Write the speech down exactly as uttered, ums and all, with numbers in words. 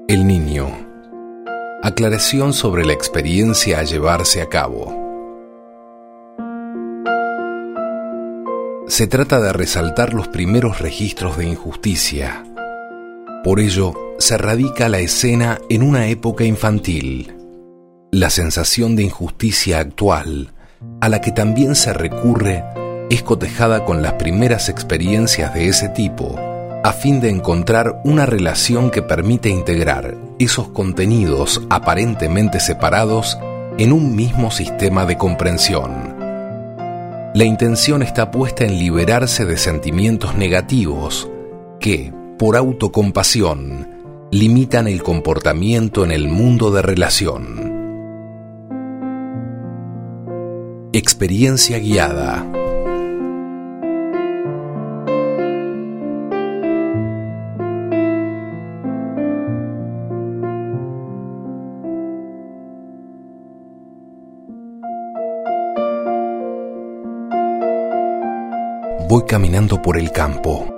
El niño. Aclaración sobre la experiencia a llevarse a cabo. Se trata de resaltar los primeros registros de injusticia. Por ello, se radica la escena en una época infantil. La sensación de injusticia actual, a la que también se recurre, es cotejada con las primeras experiencias de ese tipo, a fin de encontrar una relación que permite integrar esos contenidos aparentemente separados en un mismo sistema de comprensión. La intención está puesta en liberarse de sentimientos negativos que, por autocompasión, limitan el comportamiento en el mundo de relación. Experiencia guiada. Voy caminando por el campo.